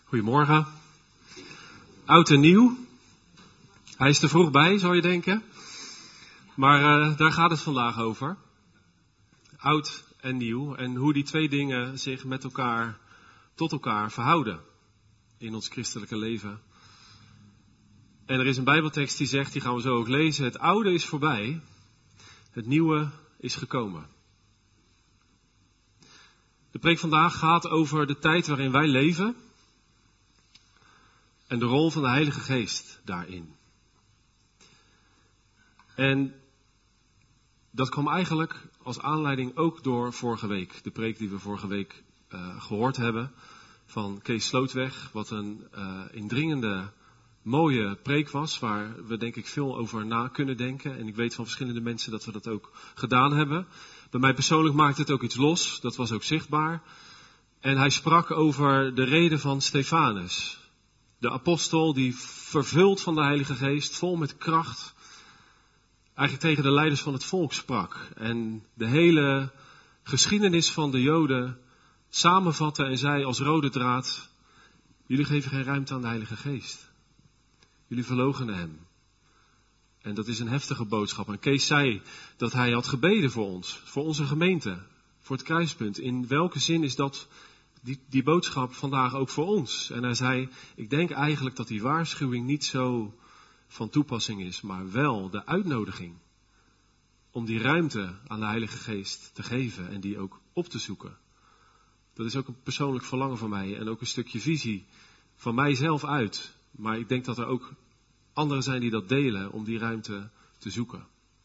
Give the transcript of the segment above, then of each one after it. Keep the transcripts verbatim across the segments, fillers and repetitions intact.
Goedemorgen. Oud en nieuw. Hij is te vroeg bij, zou je denken. Maar uh, daar gaat het vandaag over. Oud en nieuw. En hoe die twee dingen zich met elkaar, tot elkaar verhouden. In ons christelijke leven. En er is een Bijbeltekst die zegt, die gaan we zo ook lezen. Het oude is voorbij. Het nieuwe is gekomen. De preek vandaag gaat over de tijd waarin wij leven. En de rol van de Heilige Geest daarin. En dat kwam eigenlijk als aanleiding ook door vorige week. De preek die we vorige week uh, gehoord hebben van Kees Slootweg. Wat een uh, indringende, mooie preek was. Waar we denk ik veel over na kunnen denken. En ik weet van verschillende mensen dat we dat ook gedaan hebben. Bij mij persoonlijk maakte het ook iets los. Dat was ook zichtbaar. En hij sprak over de reden van Stefanus. De apostel die vervuld van de Heilige Geest, vol met kracht, eigenlijk tegen de leiders van het volk sprak. En de hele geschiedenis van de Joden samenvatte en zei als rode draad, jullie geven geen ruimte aan de Heilige Geest. Jullie verloochenen hem. En dat is een heftige boodschap. En Kees zei dat hij had gebeden voor ons, voor onze gemeente, voor het kruispunt. In welke zin is dat Die, die boodschap vandaag ook voor ons? En hij zei, ik denk eigenlijk dat die waarschuwing niet zo van toepassing is, maar wel de uitnodiging om die ruimte aan de Heilige Geest te geven en die ook op te zoeken. Dat is ook een persoonlijk verlangen van mij en ook een stukje visie van mijzelf uit. Maar ik denk dat er ook anderen zijn die dat delen om die ruimte te zoeken.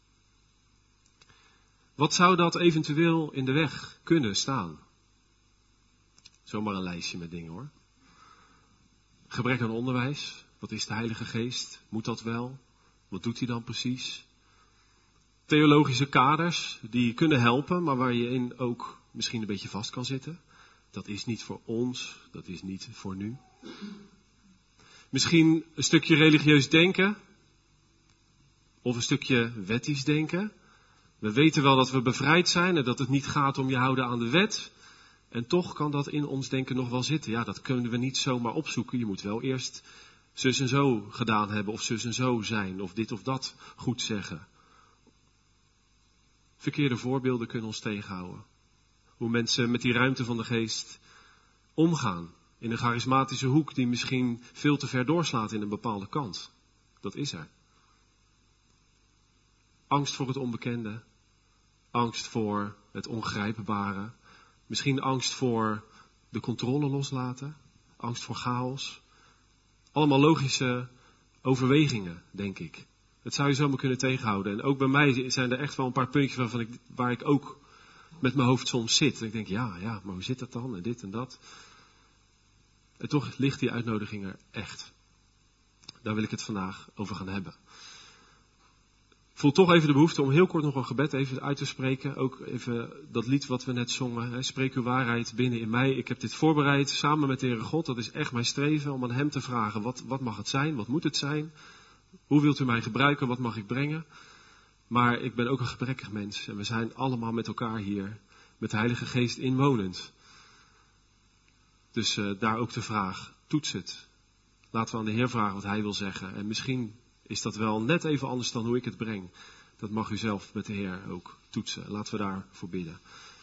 Wat zou dat eventueel in de weg kunnen staan? Zomaar een lijstje met dingen hoor. Gebrek aan onderwijs. Wat is de Heilige Geest? Moet dat wel? Wat doet hij dan precies? Theologische kaders die kunnen helpen, maar waar je in ook misschien een beetje vast kan zitten. Dat is niet voor ons, dat is niet voor nu. Misschien een stukje religieus denken. Of een stukje wettisch denken. We weten wel dat we bevrijd zijn en dat het niet gaat om je houden aan de wet. En toch kan dat in ons denken nog wel zitten. Ja, dat kunnen we niet zomaar opzoeken. Je moet wel eerst zus en zo gedaan hebben. Of zus en zo zijn. Of dit of dat goed zeggen. Verkeerde voorbeelden kunnen ons tegenhouden. Hoe mensen met die ruimte van de geest omgaan. In een charismatische hoek die misschien veel te ver doorslaat in een bepaalde kant. Dat is er. Angst voor het onbekende. Angst voor het ongrijpbare. Misschien angst voor de controle loslaten. Angst voor chaos. Allemaal logische overwegingen, denk ik. Het zou je zomaar kunnen tegenhouden. En ook bij mij zijn er echt wel een paar puntjes waarvan ik, waar ik ook met mijn hoofd soms zit. En ik denk, ja, ja, maar hoe zit dat dan? En dit en dat. En toch ligt die uitnodiging er echt. Daar wil ik het vandaag over gaan hebben. Ik voel toch even de behoefte om heel kort nog een gebed even uit te spreken. Ook even dat lied wat we net zongen. Hè. Spreek uw waarheid binnen in mij. Ik heb dit voorbereid samen met de Heere God. Dat is echt mijn streven om aan hem te vragen. Wat, wat mag het zijn? Wat moet het zijn? Hoe wilt u mij gebruiken? Wat mag ik brengen? Maar ik ben ook een gebrekkig mens. En we zijn allemaal met elkaar hier. Met de Heilige Geest inwonend. Dus uh, daar ook de vraag. Toets het. Laten we aan de Heer vragen wat hij wil zeggen. En misschien is dat wel net even anders dan hoe ik het breng. Dat mag u zelf met de Heer ook toetsen. Laten we daarvoor bidden.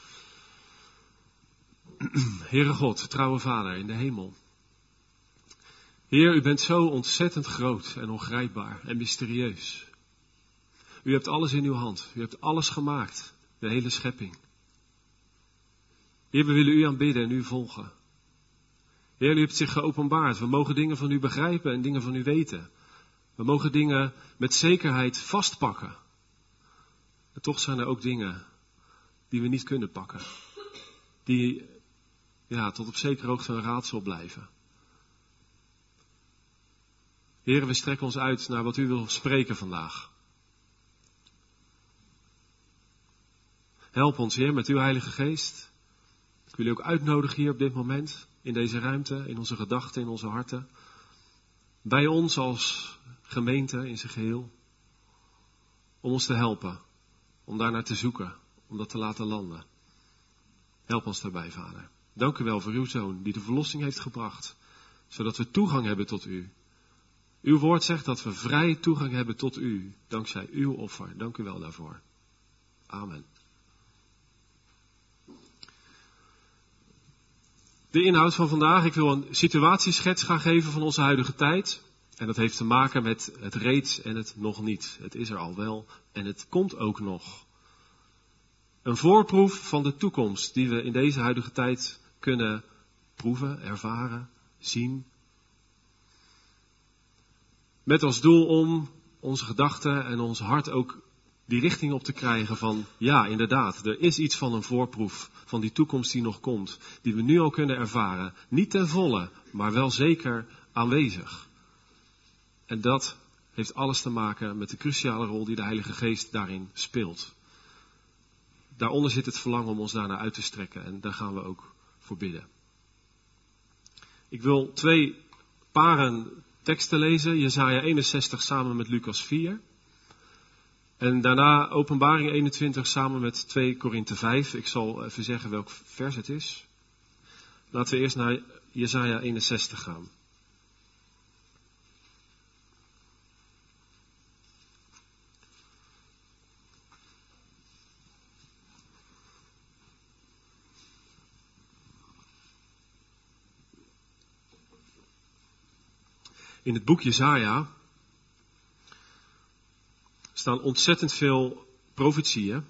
Heere God, trouwe Vader in de hemel. Heer, u bent zo ontzettend groot en ongrijpbaar en mysterieus. U hebt alles in uw hand. U hebt alles gemaakt. De hele schepping. Heer, we willen u aanbidden en u volgen. Heer, u hebt zich geopenbaard. We mogen dingen van u begrijpen en dingen van u weten. We mogen dingen met zekerheid vastpakken. En toch zijn er ook dingen die we niet kunnen pakken. Die ja, tot op zekere hoogte een raadsel blijven. Heren, we strekken ons uit naar wat u wil spreken vandaag. Help ons, Heer, met uw Heilige Geest. Ik wil u ook uitnodigen hier op dit moment, in deze ruimte, in onze gedachten, in onze harten. Bij ons als gemeente in zijn geheel. Om ons te helpen. Om daar naar te zoeken. Om dat te laten landen. Help ons daarbij, Vader. Dank u wel voor uw Zoon die de verlossing heeft gebracht. zodat we toegang hebben tot u. Uw woord zegt dat we vrij toegang hebben tot u, dankzij uw offer. Dank u wel daarvoor. Amen. De inhoud van vandaag. Ik wil een situatieschets gaan geven van onze huidige tijd. En dat heeft te maken met het reeds en het nog niet. Het is er al wel en het komt ook nog. Een voorproef van de toekomst die we in deze huidige tijd kunnen proeven, ervaren, zien. Met als doel om onze gedachten en ons hart ook die richting op te krijgen van, ja, inderdaad, er is iets van een voorproef van die toekomst die nog komt, die we nu al kunnen ervaren. Niet ten volle, maar wel zeker aanwezig. En dat heeft alles te maken met de cruciale rol die de Heilige Geest daarin speelt. Daaronder zit het verlangen om ons daarnaar uit te strekken en daar gaan we ook voor bidden. Ik wil twee paren teksten lezen, Jesaja eenenzestig samen met Lucas vier. En daarna Openbaring eenentwintig samen met twee Korinthe vijf. Ik zal even zeggen welk vers het is. Laten we eerst naar Jesaja eenenzestig gaan. In het boek Jesaja staan ontzettend veel profetieën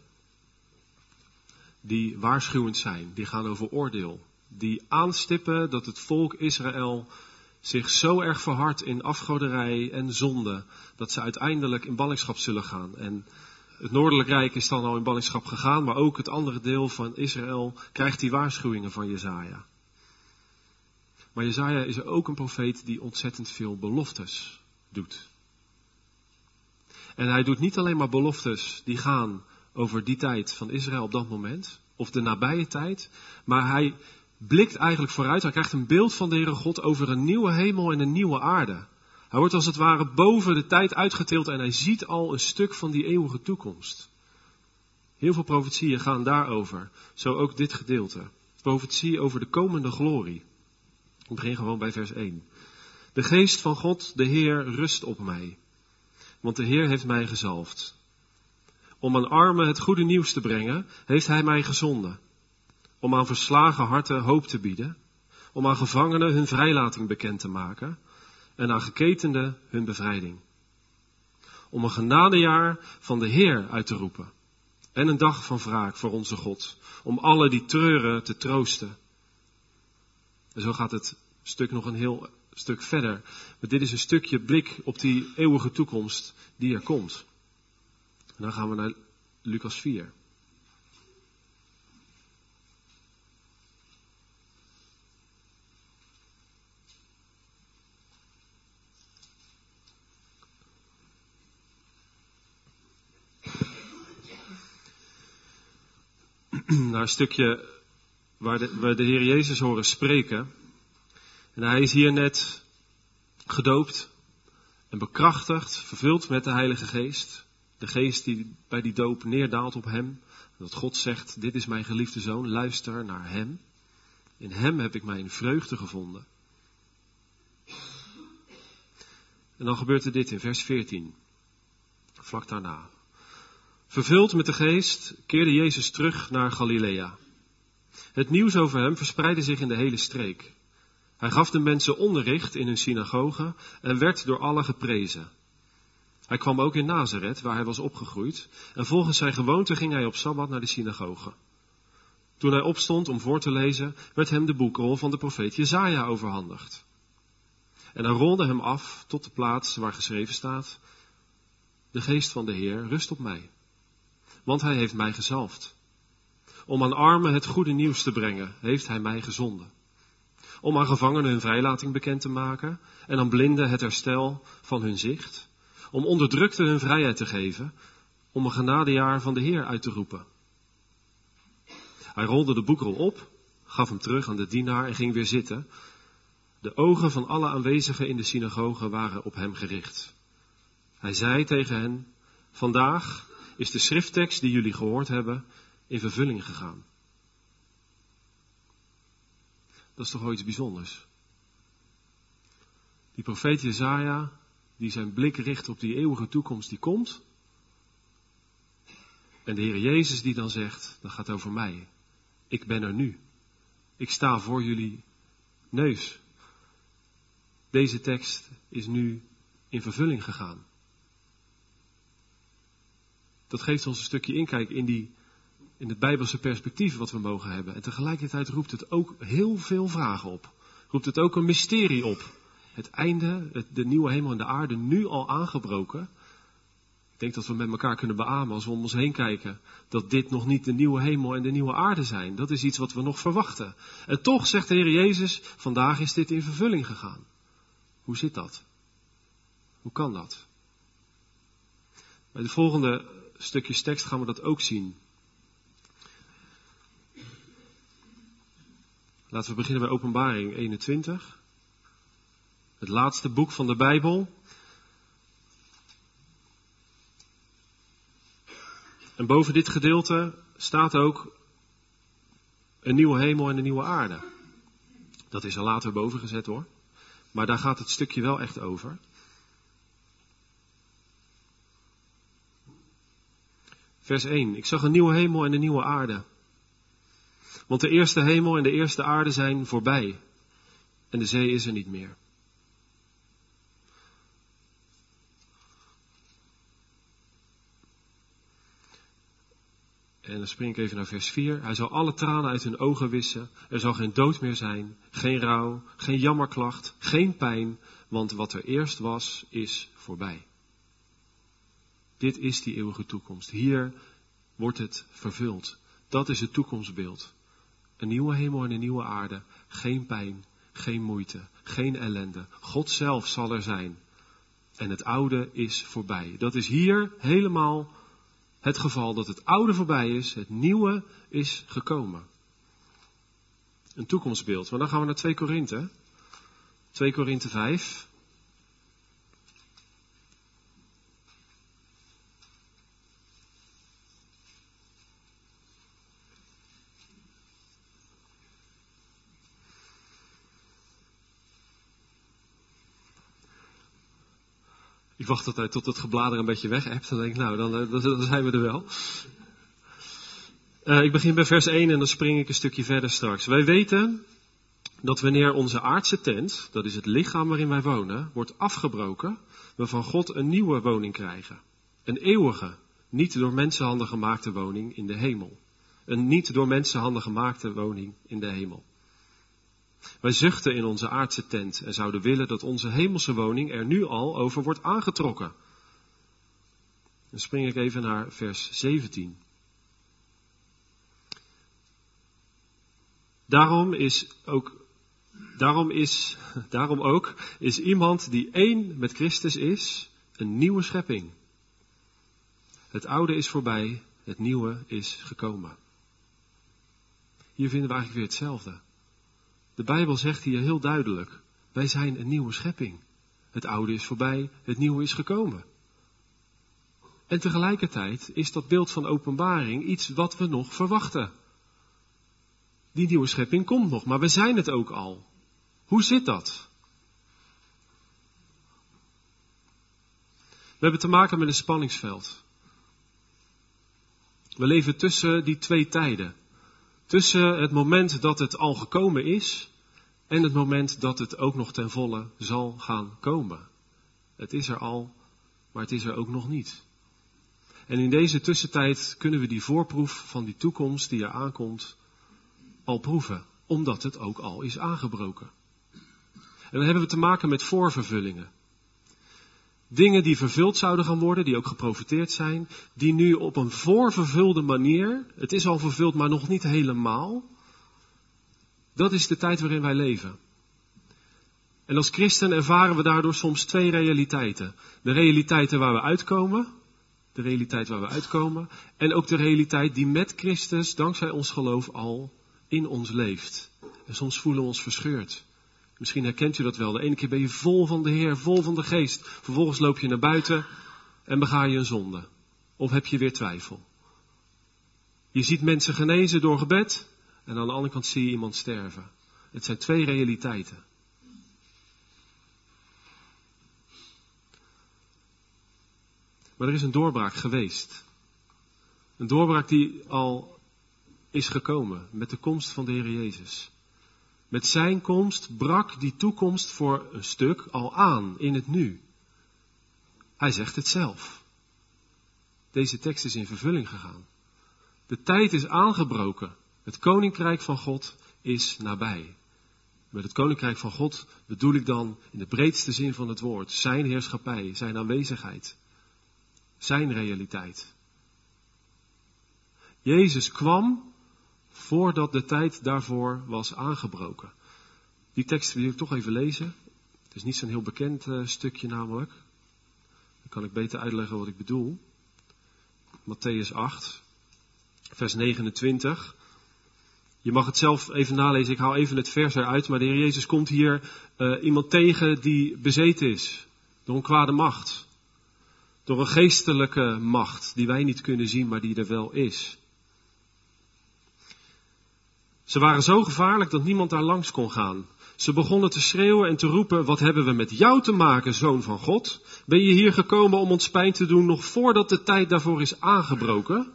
die waarschuwend zijn. Die gaan over oordeel. Die aanstippen dat het volk Israël zich zo erg verhardt in afgoderij en zonde, dat ze uiteindelijk in ballingschap zullen gaan. En het Noordelijk Rijk is dan al in ballingschap gegaan, maar ook het andere deel van Israël krijgt die waarschuwingen van Jesaja. Maar Jesaja is er ook een profeet die ontzettend veel beloftes doet. En hij doet niet alleen maar beloftes die gaan over die tijd van Israël op dat moment, of de nabije tijd, maar hij blikt eigenlijk vooruit. Hij krijgt een beeld van de Heere God over een nieuwe hemel en een nieuwe aarde. Hij wordt als het ware boven de tijd uitgetild en hij ziet al een stuk van die eeuwige toekomst. Heel veel profetieën gaan daarover, zo ook dit gedeelte. Profetie over de komende glorie. Ik begin gewoon bij vers één. De geest van God, de Heer, rust op mij. Want de Heer heeft mij gezalfd. Om aan armen het goede nieuws te brengen, heeft hij mij gezonden. Om aan verslagen harten hoop te bieden. Om aan gevangenen hun vrijlating bekend te maken. En aan geketenden hun bevrijding. Om een genadejaar van de Heer uit te roepen. En een dag van wraak voor onze God. Om alle die treuren te troosten. En zo gaat het stuk nog een heel stuk verder. Maar dit is een stukje blik op die eeuwige toekomst die er komt. En dan gaan we naar Lucas vier. Naar een stukje waar de, waar de Heer Jezus horen spreken. En hij is hier net gedoopt en bekrachtigd, vervuld met de Heilige Geest. De Geest die bij die doop neerdaalt op hem. Dat God zegt, dit is mijn geliefde zoon, luister naar hem. In hem heb ik mijn vreugde gevonden. En dan gebeurt er dit in vers veertien, vlak daarna. Vervuld met de Geest keerde Jezus terug naar Galilea. Het nieuws over hem verspreidde zich in de hele streek. Hij gaf de mensen onderricht in hun synagoge en werd door allen geprezen. Hij kwam ook in Nazareth, waar hij was opgegroeid, en volgens zijn gewoonte ging hij op Sabbat naar de synagoge. Toen hij opstond om voor te lezen, werd hem de boekrol van de profeet Jesaja overhandigd. En hij rolde hem af tot de plaats waar geschreven staat: De geest van de Heer rust op mij, want hij heeft mij gezalfd. Om aan armen het goede nieuws te brengen, heeft hij mij gezonden. Om aan gevangenen hun vrijlating bekend te maken en aan blinden het herstel van hun zicht. Om onderdrukten hun vrijheid te geven, om een genadejaar van de Heer uit te roepen. Hij rolde de boekrol op, gaf hem terug aan de dienaar en ging weer zitten. De ogen van alle aanwezigen in de synagoge waren op hem gericht. Hij zei tegen hen: Vandaag is de schrifttekst die jullie gehoord hebben in vervulling gegaan. Dat is toch wel iets bijzonders. Die profeet Jesaja, die zijn blik richt op die eeuwige toekomst die komt. En de Heer Jezus die dan zegt, dat gaat over mij. Ik ben er nu. Ik sta voor jullie neus. Deze tekst is nu in vervulling gegaan. Dat geeft ons een stukje inkijk in, die, in het Bijbelse perspectief wat we mogen hebben. En tegelijkertijd roept het ook heel veel vragen op. Roept het ook een mysterie op. Het einde, het, de nieuwe hemel en de aarde nu al aangebroken. Ik denk dat we met elkaar kunnen beamen als we om ons heen kijken. Dat dit nog niet de nieuwe hemel en de nieuwe aarde zijn. Dat is iets wat we nog verwachten. En toch zegt de Heer Jezus, vandaag is dit in vervulling gegaan. Hoe zit dat? Hoe kan dat? Bij de volgende stukjes tekst gaan we dat ook zien. Laten we beginnen bij Openbaring eenentwintig. Het laatste boek van de Bijbel. En boven dit gedeelte staat ook een nieuwe hemel en een nieuwe aarde. Dat is er later boven gezet hoor. Maar daar gaat het stukje wel echt over. Vers één. Ik zag een nieuwe hemel en een nieuwe aarde. Want de eerste hemel en de eerste aarde zijn voorbij. En de zee is er niet meer. En dan spring ik even naar vers vier. Hij zal alle tranen uit hun ogen wissen. Er zal geen dood meer zijn. Geen rouw. Geen jammerklacht. Geen pijn. Want wat er eerst was, is voorbij. Dit is die eeuwige toekomst. Hier wordt het vervuld. Dat is het toekomstbeeld. Een nieuwe hemel en een nieuwe aarde. Geen pijn. Geen moeite. Geen ellende. God zelf zal er zijn. En het oude is voorbij. Dat is hier helemaal het geval, dat het oude voorbij is, het nieuwe is gekomen. Een toekomstbeeld. Maar dan gaan we naar twee Korinthe. twee Korinthe vijf. Ik wacht altijd tot het geblader een beetje weg hebt. Dan denk ik, nou, dan, dan, dan zijn we er wel. Uh, ik begin bij vers één en dan spring ik een stukje verder straks. Wij weten dat wanneer onze aardse tent, dat is het lichaam waarin wij wonen, wordt afgebroken, we van God een nieuwe woning krijgen. Een eeuwige, niet door mensenhanden gemaakte woning in de hemel. Een niet door mensenhanden gemaakte woning in de hemel. Wij zuchten in onze aardse tent en zouden willen dat onze hemelse woning er nu al over wordt aangetrokken. Dan spring ik even naar vers zeventien. Daarom is ook, daarom is, daarom ook is iemand die één met Christus is, een nieuwe schepping. Het oude is voorbij, het nieuwe is gekomen. Hier vinden we eigenlijk weer hetzelfde. De Bijbel zegt hier heel duidelijk, wij zijn een nieuwe schepping. Het oude is voorbij, het nieuwe is gekomen. En tegelijkertijd is dat beeld van openbaring iets wat we nog verwachten. Die nieuwe schepping komt nog, maar we zijn het ook al. Hoe zit dat? We hebben te maken met een spanningsveld. We leven tussen die twee tijden. Tussen het moment dat het al gekomen is en het moment dat het ook nog ten volle zal gaan komen. Het is er al, maar het is er ook nog niet. En in deze tussentijd kunnen we die voorproef van die toekomst die er aankomt al proeven, omdat het ook al is aangebroken. En dan hebben we te maken met voorvervullingen. Dingen die vervuld zouden gaan worden, die ook geprofeteerd zijn, die nu op een voorvervulde manier, het is al vervuld, maar nog niet helemaal. Dat is de tijd waarin wij leven. En als christen ervaren we daardoor soms twee realiteiten. De realiteiten waar we uitkomen, de realiteit waar we uitkomen, en ook de realiteit die met Christus, dankzij ons geloof, al in ons leeft. En soms voelen we ons verscheurd. Misschien herkent u dat wel. De ene keer ben je vol van de Heer, vol van de Geest. Vervolgens loop je naar buiten en bega je een zonde. Of heb je weer twijfel. Je ziet mensen genezen door gebed en aan de andere kant zie je iemand sterven. Het zijn twee realiteiten. Maar er is een doorbraak geweest. Een doorbraak die al is gekomen met de komst van de Heer Jezus. Met zijn komst brak die toekomst voor een stuk al aan in het nu. Hij zegt het zelf. Deze tekst is in vervulling gegaan. De tijd is aangebroken. Het koninkrijk van God is nabij. Met het koninkrijk van God bedoel ik dan in de breedste zin van het woord. Zijn heerschappij, zijn aanwezigheid. Zijn realiteit. Jezus kwam voordat de tijd daarvoor was aangebroken. Die tekst wil ik toch even lezen. Het is niet zo'n heel bekend uh, stukje namelijk. Dan kan ik beter uitleggen wat ik bedoel. Mattheüs acht, vers negenentwintig. Je mag het zelf even nalezen, ik haal even het vers eruit. Maar de Heer Jezus komt hier uh, iemand tegen die bezeten is door een kwade macht. Door een geestelijke macht die wij niet kunnen zien, maar die er wel is. Ze waren zo gevaarlijk dat niemand daar langs kon gaan. Ze begonnen te schreeuwen en te roepen, wat hebben we met jou te maken, Zoon van God? Ben je hier gekomen om ons pijn te doen, nog voordat de tijd daarvoor is aangebroken?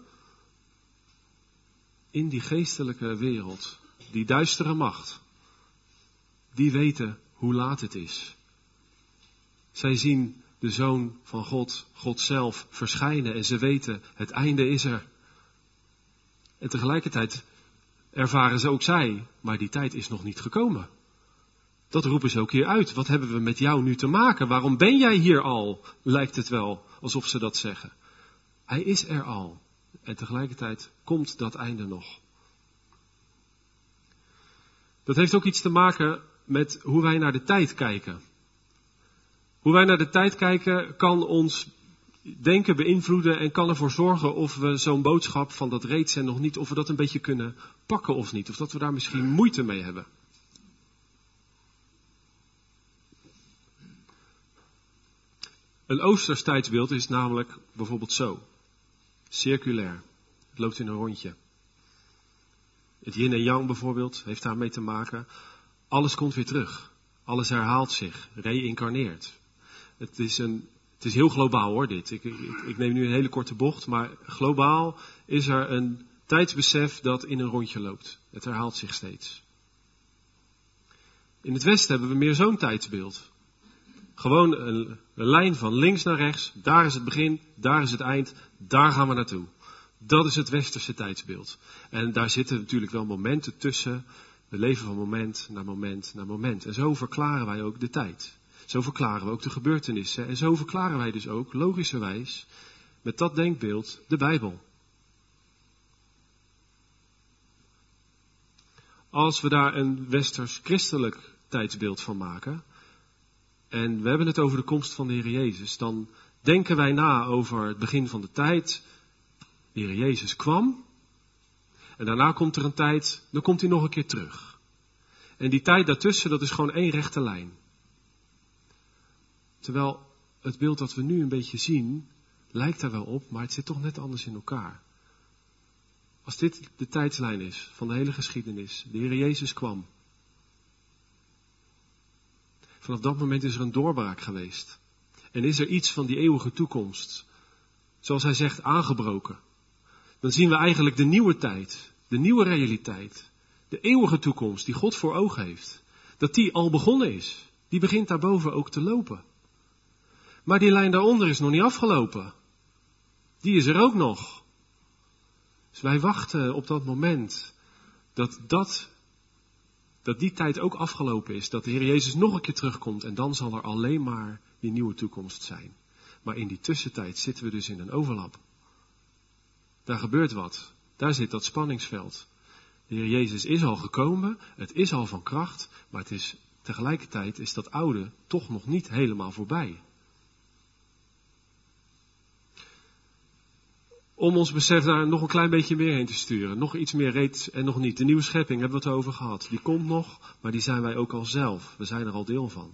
In die geestelijke wereld, die duistere macht, die weten hoe laat het is. Zij zien de Zoon van God, God zelf, verschijnen en ze weten, het einde is er. En tegelijkertijd ervaren ze ook zij, maar die tijd is nog niet gekomen. Dat roepen ze ook hier uit. Wat hebben we met jou nu te maken? Waarom ben jij hier al? Lijkt het wel alsof ze dat zeggen. Hij is er al. En tegelijkertijd komt dat einde nog. Dat heeft ook iets te maken met hoe wij naar de tijd kijken. Hoe wij naar de tijd kijken kan ons denken beïnvloeden en kan ervoor zorgen of we zo'n boodschap van dat reeds en nog niet, of we dat een beetje kunnen pakken of niet. Of dat we daar misschien moeite mee hebben. Een Oosters tijdsbeeld is namelijk bijvoorbeeld zo. Circulair. Het loopt in een rondje. Het yin en yang bijvoorbeeld heeft daarmee te maken. Alles komt weer terug. Alles herhaalt zich. Reïncarneert. Het is, een, het is heel globaal hoor dit. Ik, ik, ik neem nu een hele korte bocht. Maar globaal is er een tijdsbesef dat in een rondje loopt. Het herhaalt zich steeds. In het Westen hebben we meer zo'n tijdsbeeld. Gewoon een, een lijn van links naar rechts. Daar is het begin, daar is het eind. Daar gaan we naartoe. Dat is het westerse tijdsbeeld. En daar zitten natuurlijk wel momenten tussen. We leven van moment naar moment naar moment. En zo verklaren wij ook de tijd. Zo verklaren we ook de gebeurtenissen. En zo verklaren wij dus ook, logischerwijs, met dat denkbeeld, de Bijbel. Als we daar een westers-christelijk tijdsbeeld van maken, en we hebben het over de komst van de Heer Jezus, dan denken wij na over het begin van de tijd. De Heer Jezus kwam. En daarna komt er een tijd, dan komt hij nog een keer terug. En die tijd daartussen, dat is gewoon één rechte lijn. Terwijl het beeld dat we nu een beetje zien, lijkt daar wel op, maar het zit toch net anders in elkaar. Als dit de tijdslijn is van de hele geschiedenis, de Heer Jezus kwam. Vanaf dat moment is er een doorbraak geweest. En is er iets van die eeuwige toekomst, zoals hij zegt, aangebroken. Dan zien we eigenlijk de nieuwe tijd, de nieuwe realiteit, de eeuwige toekomst die God voor ogen heeft. Dat die al begonnen is. Die begint daarboven ook te lopen. Maar die lijn daaronder is nog niet afgelopen. Die is er ook nog. Dus wij wachten op dat moment dat, dat, dat die tijd ook afgelopen is. Dat de Heer Jezus nog een keer terugkomt en dan zal er alleen maar die nieuwe toekomst zijn. Maar in die tussentijd zitten we dus in een overlap. Daar gebeurt wat. Daar zit dat spanningsveld. De Heer Jezus is al gekomen, het is al van kracht, maar het is, tegelijkertijd is dat oude toch nog niet helemaal voorbij. Om ons besef daar nog een klein beetje meer heen te sturen. Nog iets meer reeds en nog niet. De nieuwe schepping hebben we het over gehad. Die komt nog, maar die zijn wij ook al zelf. We zijn er al deel van.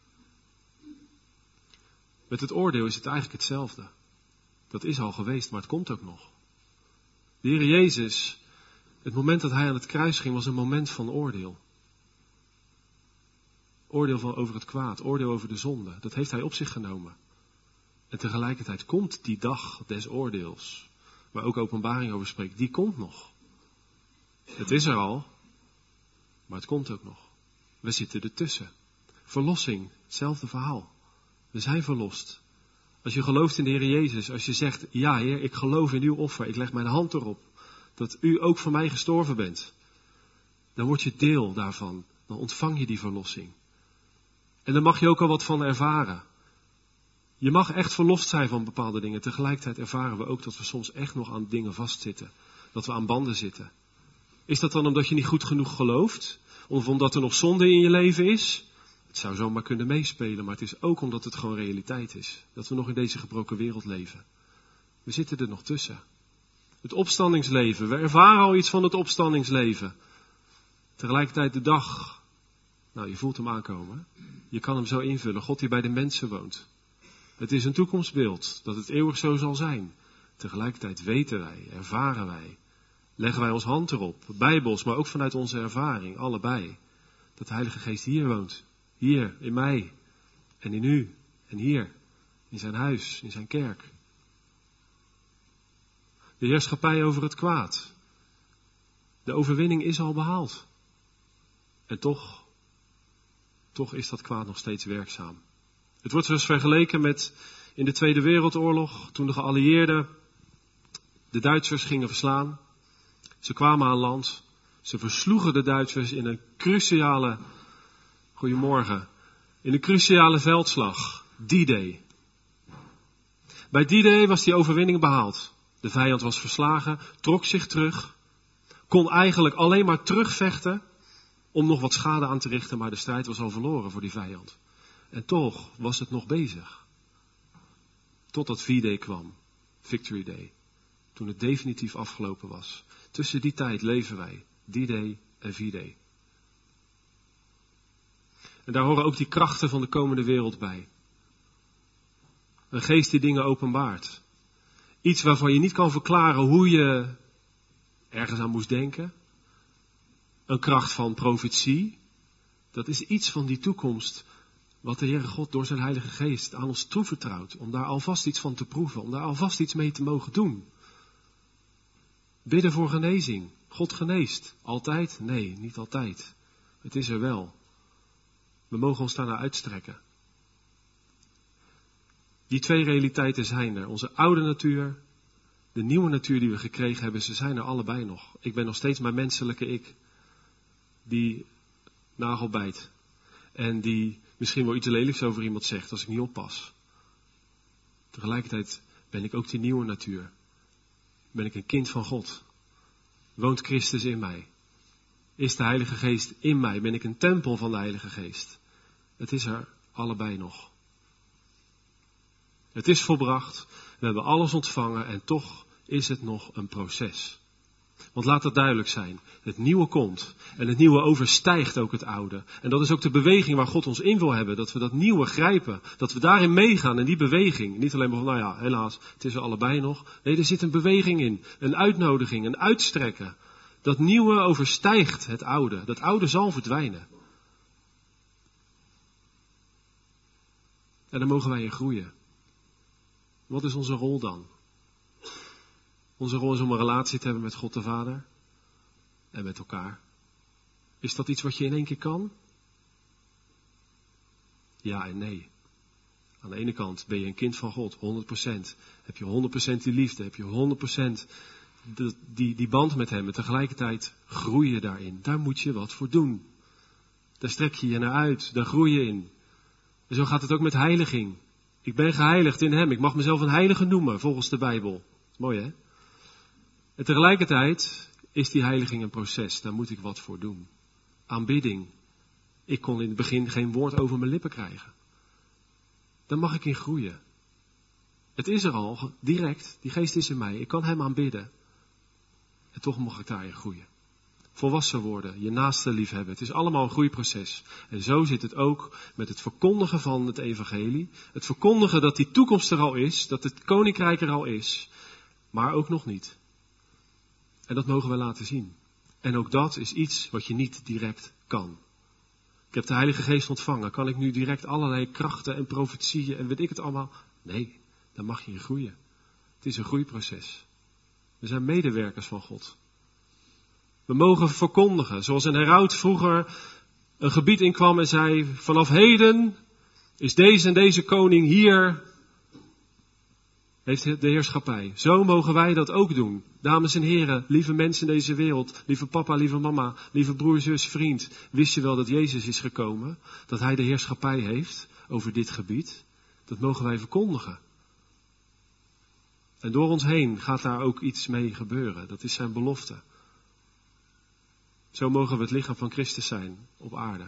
Met het oordeel is het eigenlijk hetzelfde. Dat is al geweest, maar het komt ook nog. De Heer Jezus, het moment dat hij aan het kruis ging, was een moment van oordeel. Oordeel van over het kwaad, oordeel over de zonde. Dat heeft hij op zich genomen. En tegelijkertijd komt die dag des oordeels, waar ook Openbaring over spreekt, die komt nog. Het is er al, maar het komt ook nog. We zitten ertussen. Verlossing, hetzelfde verhaal. We zijn verlost. Als je gelooft in de Heer Jezus, als je zegt, ja Heer, ik geloof in uw offer, ik leg mijn hand erop, dat u ook voor mij gestorven bent, dan word je deel daarvan. Dan ontvang je die verlossing. En daar mag je ook al wat van ervaren. Je mag echt verlost zijn van bepaalde dingen. Tegelijkertijd ervaren we ook dat we soms echt nog aan dingen vastzitten. Dat we aan banden zitten. Is dat dan omdat je niet goed genoeg gelooft? Of omdat er nog zonde in je leven is? Het zou zomaar kunnen meespelen, maar het is ook omdat het gewoon realiteit is. Dat we nog in deze gebroken wereld leven. We zitten er nog tussen. Het opstandingsleven. We ervaren al iets van het opstandingsleven. Tegelijkertijd de dag. Nou, je voelt hem aankomen. Je kan hem zo invullen. God die bij de mensen woont. Het is een toekomstbeeld. Dat het eeuwig zo zal zijn. Tegelijkertijd weten wij, ervaren wij. Leggen wij ons hand erop. Bijbels, maar ook vanuit onze ervaring. Allebei. Dat de Heilige Geest hier woont. Hier, in mij. En in u. En hier. In zijn huis. In zijn kerk. De heerschappij over het kwaad. De overwinning is al behaald. En toch, toch is dat kwaad nog steeds werkzaam. Het wordt dus vergeleken met in de Tweede Wereldoorlog, toen de geallieerden de Duitsers gingen verslaan. Ze kwamen aan land, ze versloegen de Duitsers in een cruciale, goedemorgen, in een cruciale veldslag, D-Day. Bij D-Day was die overwinning behaald. De vijand was verslagen, trok zich terug, kon eigenlijk alleen maar terugvechten om nog wat schade aan te richten, maar de strijd was al verloren voor die vijand. En toch was het nog bezig. Totdat V-Day kwam, Victory Day, toen het definitief afgelopen was. Tussen die tijd leven wij, D-Day en V-Day. En daar horen ook die krachten van de komende wereld bij. Een geest die dingen openbaart. Iets waarvan je niet kan verklaren hoe je ergens aan moest denken. Een kracht van profetie. Dat is iets van die toekomst wat de Heere God door zijn Heilige Geest aan ons toevertrouwt. Om daar alvast iets van te proeven. Om daar alvast iets mee te mogen doen. Bidden voor genezing. God geneest. Altijd? Nee, niet altijd. Het is er wel. We mogen ons daarnaar uitstrekken. Die twee realiteiten zijn er. Onze oude natuur, de nieuwe natuur die we gekregen hebben, ze zijn er allebei nog. Ik ben nog steeds mijn menselijke ik. Die nagel bijt. En die misschien wel iets lelijks over iemand zegt als ik niet oppas. Tegelijkertijd ben ik ook die nieuwe natuur. Ben ik een kind van God. Woont Christus in mij. Is de Heilige Geest in mij. Ben ik een tempel van de Heilige Geest. Het is er allebei nog. Het is volbracht. We hebben alles ontvangen en toch is het nog een proces. Want laat dat duidelijk zijn. Het nieuwe komt. En het nieuwe overstijgt ook het oude. En dat is ook de beweging waar God ons in wil hebben. Dat we dat nieuwe grijpen. Dat we daarin meegaan in die beweging. Niet alleen maar van, nou ja, helaas, het is er allebei nog. Nee, er zit een beweging in. Een uitnodiging, een uitstrekken. Dat nieuwe overstijgt het oude. Dat oude zal verdwijnen. En dan mogen wij in groeien. Wat is onze rol dan? Onze rol is om een relatie te hebben met God de Vader en met elkaar. Is dat iets wat je in één keer kan? Ja en nee. Aan de ene kant ben je een kind van God, honderd procent. Heb je honderd procent die liefde, heb je honderd procent die, die, die band met hem. En tegelijkertijd groei je daarin. Daar moet je wat voor doen. Daar strek je je naar uit, daar groei je in. En zo gaat het ook met heiliging. Ik ben geheiligd in hem. Ik mag mezelf een heilige noemen, volgens de Bijbel. Mooi hè? En tegelijkertijd is die heiliging een proces. Daar moet ik wat voor doen. Aanbidding. Ik kon in het begin geen woord over mijn lippen krijgen. Daar mag ik in groeien. Het is er al, direct. Die geest is in mij. Ik kan hem aanbidden. En toch mag ik daarin groeien. Volwassen worden, je naaste liefhebben. Het is allemaal een groeiproces. En zo zit het ook met het verkondigen van het evangelie. Het verkondigen dat die toekomst er al is. Dat het koninkrijk er al is. Maar ook nog niet. En dat mogen we laten zien. En ook dat is iets wat je niet direct kan. Ik heb de Heilige Geest ontvangen. Kan ik nu direct allerlei krachten en profetieën en weet ik het allemaal? Nee, dan mag je in groeien. Het is een groeiproces. We zijn medewerkers van God. We mogen verkondigen, zoals een heraut vroeger een gebied inkwam en zei, vanaf heden is deze en deze koning hier, heeft de heerschappij. Zo mogen wij dat ook doen. Dames en heren, lieve mensen in deze wereld, lieve papa, lieve mama, lieve broer, zus, vriend. Wist je wel dat Jezus is gekomen? Dat hij de heerschappij heeft over dit gebied? Dat mogen wij verkondigen. En door ons heen gaat daar ook iets mee gebeuren. Dat is zijn belofte. Zo mogen we het lichaam van Christus zijn op aarde.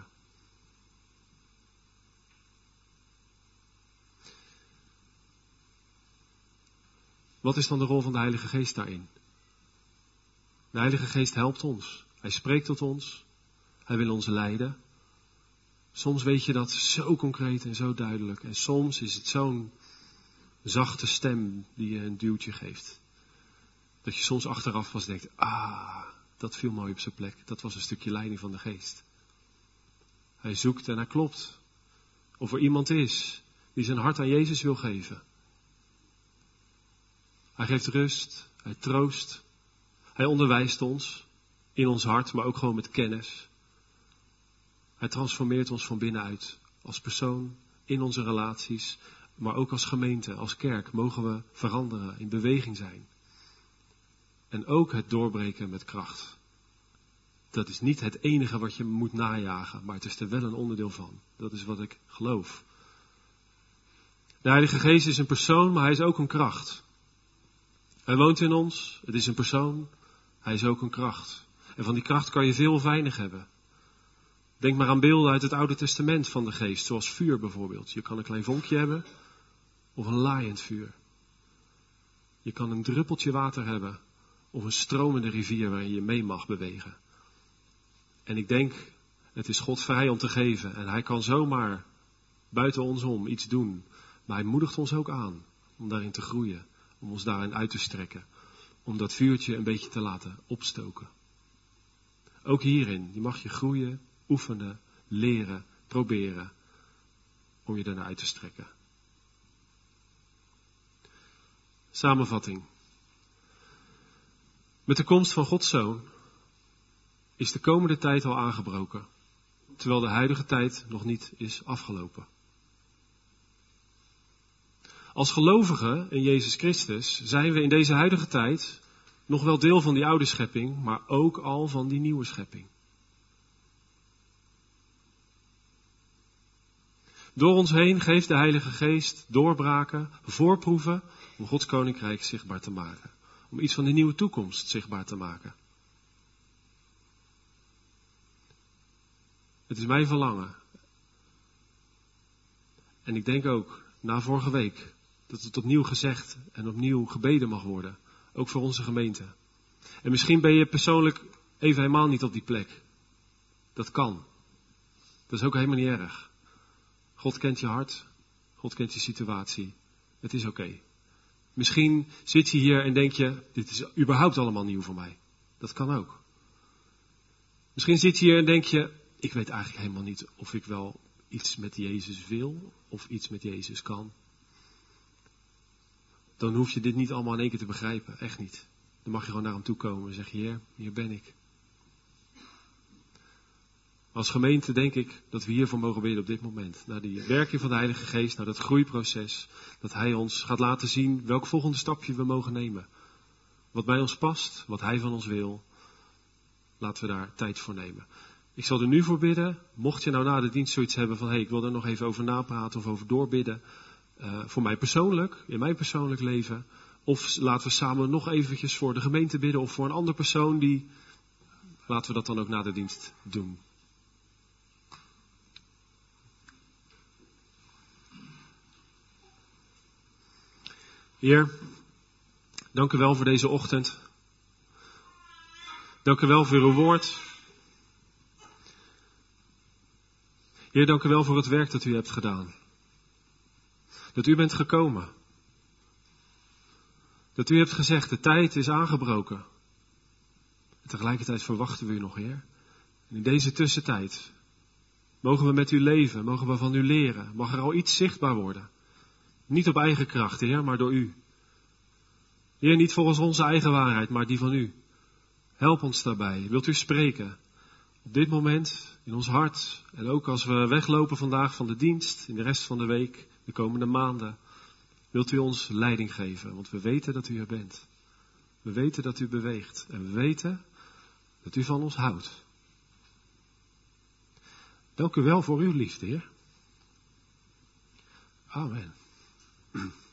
Wat is dan de rol van de Heilige Geest daarin? De Heilige Geest helpt ons. Hij spreekt tot ons. Hij wil ons leiden. Soms weet je dat zo concreet en zo duidelijk. En soms is het zo'n zachte stem die je een duwtje geeft. Dat je soms achteraf pas denkt, ah, dat viel mooi op zijn plek. Dat was een stukje leiding van de Geest. Hij zoekt en hij klopt. Of er iemand is die zijn hart aan Jezus wil geven. Hij geeft rust, hij troost, hij onderwijst ons in ons hart, maar ook gewoon met kennis. Hij transformeert ons van binnenuit, als persoon, in onze relaties, maar ook als gemeente, als kerk mogen we veranderen, in beweging zijn. En ook het doorbreken met kracht. Dat is niet het enige wat je moet najagen, maar het is er wel een onderdeel van. Dat is wat ik geloof. De Heilige Geest is een persoon, maar hij is ook een kracht. Hij woont in ons, het is een persoon, hij is ook een kracht. En van die kracht kan je veel of weinig hebben. Denk maar aan beelden uit het Oude Testament van de Geest, zoals vuur bijvoorbeeld. Je kan een klein vonkje hebben of een laaiend vuur. Je kan een druppeltje water hebben of een stromende rivier waarin je mee mag bewegen. En ik denk, het is God vrij om te geven en hij kan zomaar buiten ons om iets doen. Maar hij moedigt ons ook aan om daarin te groeien. Om ons daarin uit te strekken. Om dat vuurtje een beetje te laten opstoken. Ook hierin, die mag je groeien, oefenen, leren, proberen. Om je daarna uit te strekken. Samenvatting. Met de komst van Gods Zoon is de komende tijd al aangebroken. Terwijl de huidige tijd nog niet is afgelopen. Als gelovigen in Jezus Christus zijn we in deze huidige tijd nog wel deel van die oude schepping, maar ook al van die nieuwe schepping. Door ons heen geeft de Heilige Geest doorbraken, voorproeven om Gods Koninkrijk zichtbaar te maken. Om iets van de nieuwe toekomst zichtbaar te maken. Het is mijn verlangen. En ik denk ook, na vorige week, dat het opnieuw gezegd en opnieuw gebeden mag worden. Ook voor onze gemeente. En misschien ben je persoonlijk even helemaal niet op die plek. Dat kan. Dat is ook helemaal niet erg. God kent je hart. God kent je situatie. Het is oké. Okay. Misschien zit je hier en denk je, dit is überhaupt allemaal nieuw voor mij. Dat kan ook. Misschien zit je hier en denk je, ik weet eigenlijk helemaal niet of ik wel iets met Jezus wil of iets met Jezus kan. Dan hoef je dit niet allemaal in één keer te begrijpen. Echt niet. Dan mag je gewoon naar hem toe komen en zeggen, Heer, hier ben ik. Als gemeente denk ik dat we hiervoor mogen bidden op dit moment. Naar die werking van de Heilige Geest, naar dat groeiproces. Dat hij ons gaat laten zien welk volgende stapje we mogen nemen. Wat bij ons past, wat hij van ons wil. Laten we daar tijd voor nemen. Ik zal er nu voor bidden. Mocht je nou na de dienst zoiets hebben van, hé, hey, ik wil daar nog even over napraten of over doorbidden. Uh, voor mij persoonlijk, in mijn persoonlijk leven. Of laten we samen nog eventjes voor de gemeente bidden of voor een andere persoon die... Laten we dat dan ook na de dienst doen. Heer, dank u wel voor deze ochtend. Dank u wel voor uw woord. Heer, dank u wel voor het werk dat u hebt gedaan. Dat u bent gekomen. Dat u hebt gezegd, de tijd is aangebroken. En tegelijkertijd verwachten we u nog, Heer. En in deze tussentijd mogen we met u leven, mogen we van u leren. Mag er al iets zichtbaar worden. Niet op eigen kracht, Heer, maar door u. Heer, niet volgens onze eigen waarheid, maar die van u. Help ons daarbij. Wilt u spreken? Op dit moment, in ons hart. En ook als we weglopen vandaag van de dienst, in de rest van de week, de komende maanden. Wilt u ons leiding geven, want we weten dat u er bent. We weten dat u beweegt. En we weten dat u van ons houdt. Dank u wel voor uw liefde, Heer. Amen.